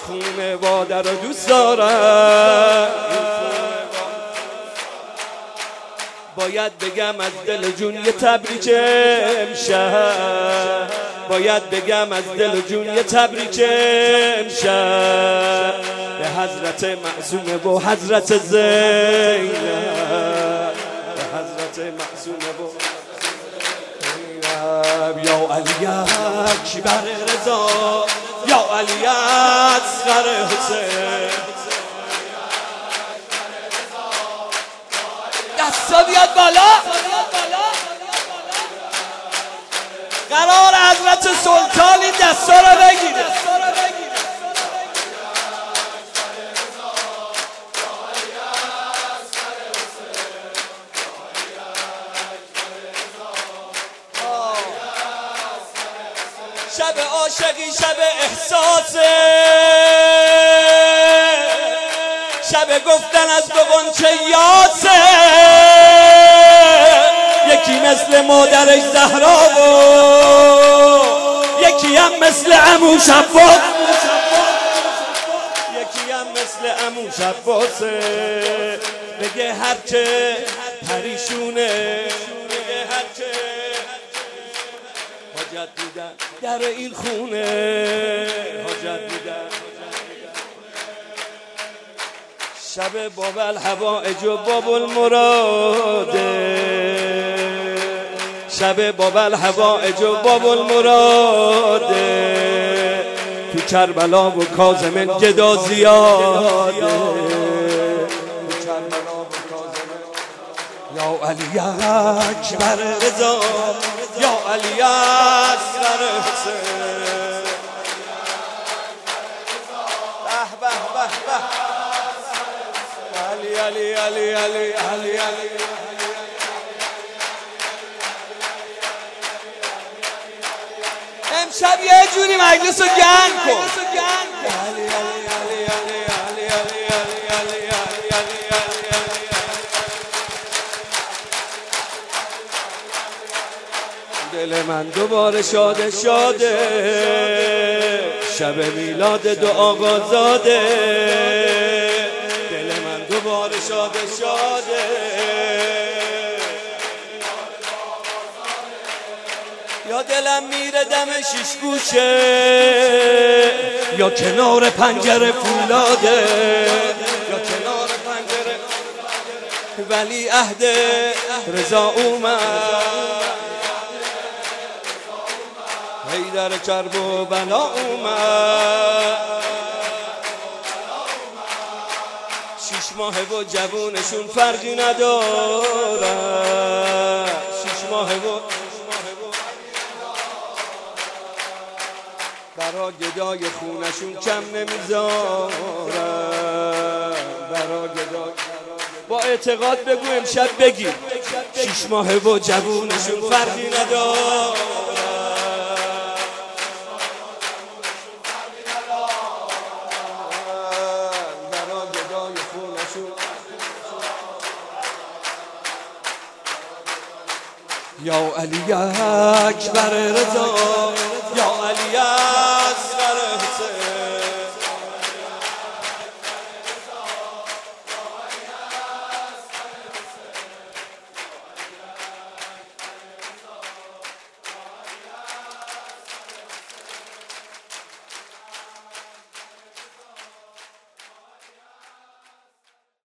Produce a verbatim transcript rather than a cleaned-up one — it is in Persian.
خونه باده رو دوست دارم. باید بگم از دل جون یه تبریک امشب، باید بگم از دل جون یه تبریک امشب به حضرت معصومه و حضرت زینب، به حضرت معصومه و زینب. یا علی اکبر رضا، یا علی اصغر حسین. دستا بیاد بالا. قرار حضرت سلطان این دستا رو بگیره. شب عاشقی، شب احساسه، شب گفتن از دو غنچه یاسه. یکی مثل مادرش زهرا و یکی هم مثل عمو شباس، یکی هم مثل عمو شباسه. بگه هرچه پریشونه، بگه هرچه حاجت دیدن در این خونه، حاجت دیدن. شب باب الحوائج و باب المراده، شب باب الحوائج و باب المراده. تو کربلا و کاظم گدا زیاده، تو کربلا و کاظم. یا علی اکبر رضا، یا علی اصغر حسین. به به به به. علی علی علی علی علی علی. امشب یه جوری مجلس رو گرم کن. علی علی علی علی علی علی علی علی علی. دل من دوباره شاده شاده، شب میلاد دو آقازاده. دل من دوباره شاده شاده، یا دلم میره دم شیش گوشه، یا کنار پنجره فولاده، یا کنار پنجره. ولی عهد رضا اومد، حیدر کرب و بلا اومد. شیش ماه و جوونشون فرقی ندارن، شیش ماه و برا گدای خونشون کم نمیذارن، برا گدای. با اعتقاد بگو امشب بگی شیش ماه و جوونشون فرقی ندارن. یا علی اکبر رضا، یا علی